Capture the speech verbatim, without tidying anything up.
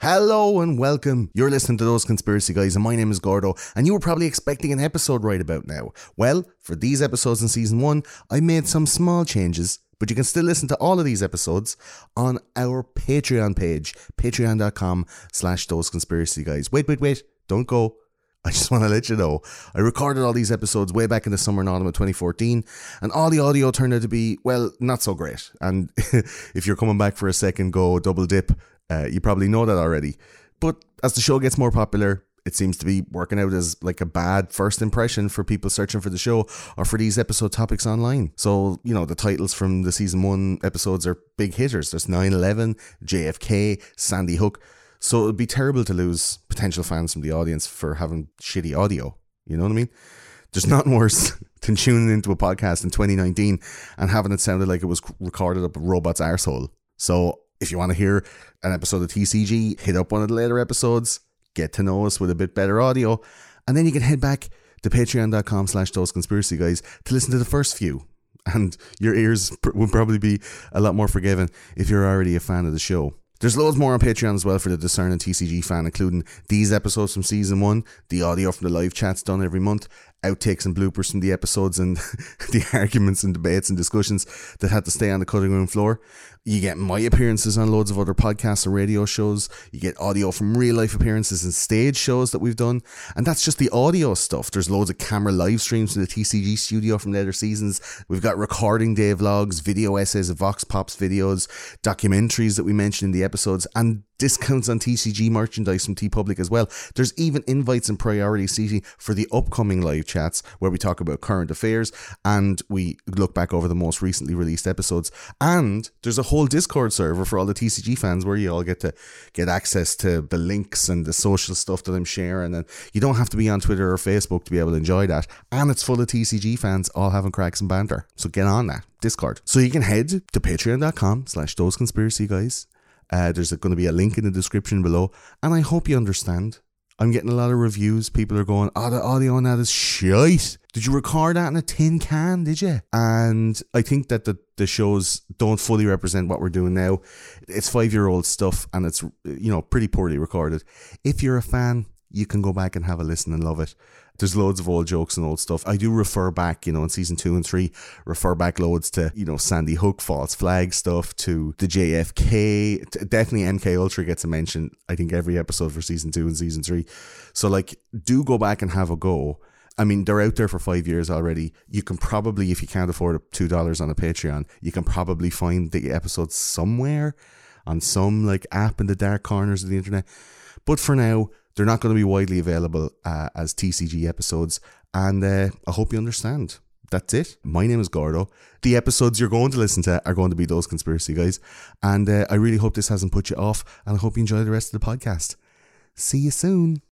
Hello and welcome. You're listening to Those Conspiracy Guys and my name is Gordo, and you were probably expecting an episode right about now. Well, for these episodes in season one, I made some small changes, but you can still listen to all of these episodes on our Patreon page, patreon.com slash Those Conspiracy Guys. Wait, wait, wait, don't go. I just want to let you know, I recorded all these episodes way back in the summer and autumn of twenty fourteen, and all the audio turned out to be, well, not so great. And if you're coming back for a second go double dip, uh, you probably know that already. But as the show gets more popular, it seems to be working out as like a bad first impression for people searching for the show or for these episode topics online. So, you know, the titles from the season one episodes are big hitters. There's nine eleven, J F K, Sandy Hook. So it would be terrible to lose potential fans from the audience for having shitty audio. You know what I mean? There's nothing worse than tuning into a podcast in twenty nineteen and having it sounded like it was recorded up a robot's arsehole. So if you want to hear an episode of T C G, hit up one of the later episodes, get to know us with a bit better audio, and then you can head back to patreon.com slash those conspiracy guys to listen to the first few. And your ears pr- will probably be a lot more forgiving if you're already a fan of the show. There's loads more on Patreon as well for the discerning T C G fan, including these episodes from season one, the audio from the live chats done every month, outtakes and bloopers from the episodes, and the arguments and debates and discussions that had to stay on the cutting room floor. You get my appearances on loads of other podcasts and radio shows. You get audio from real life appearances and stage shows that we've done. And that's just the audio stuff. There's loads of camera live streams from the T C G studio from later seasons. We've got recording day vlogs, video essays of Vox Pops videos, documentaries that we mentioned in the episodes, and discounts on T C G merchandise from TeePublic as well. There's even invites and priority seating for the upcoming live chats where we talk about current affairs and we look back over the most recently released episodes. And there's a whole Discord server for all the T C G fans where you all get to get access to the links and the social stuff that I'm sharing, and you don't have to be on Twitter or Facebook to be able to enjoy that. And it's full of T C G fans all having cracks and banter. So get on that Discord. So you can head to patreon.com slash those conspiracy guys. Uh, there's going to be a link in the description below, and I hope you understand. I'm getting a lot of reviews. People are going, oh, the audio on that is shite. Did you record that in a tin can, did you? And I think that the, the shows don't fully represent what we're doing now. It's five-year-old stuff, and it's, you know, pretty poorly recorded. If you're a fan, you can go back and have a listen and love it. There's loads of old jokes and old stuff. I do refer back, you know, in season two and three, refer back loads to, you know, Sandy Hook, false flag stuff, to the J F K. Definitely M K Ultra gets a mention, I think, every episode for season two and season three. So, like, do go back and have a go. I mean, they're out there for five years already. You can probably, if you can't afford two dollars on a Patreon, you can probably find the episodes somewhere on some, like, app in the dark corners of the internet. But for now, they're not going to be widely available uh, as T C G episodes, and uh, I hope you understand. That's it. My name is Gordo. The episodes you're going to listen to are going to be Those Conspiracy Guys, and uh, I really hope this hasn't put you off, and I hope you enjoy the rest of the podcast. See you soon.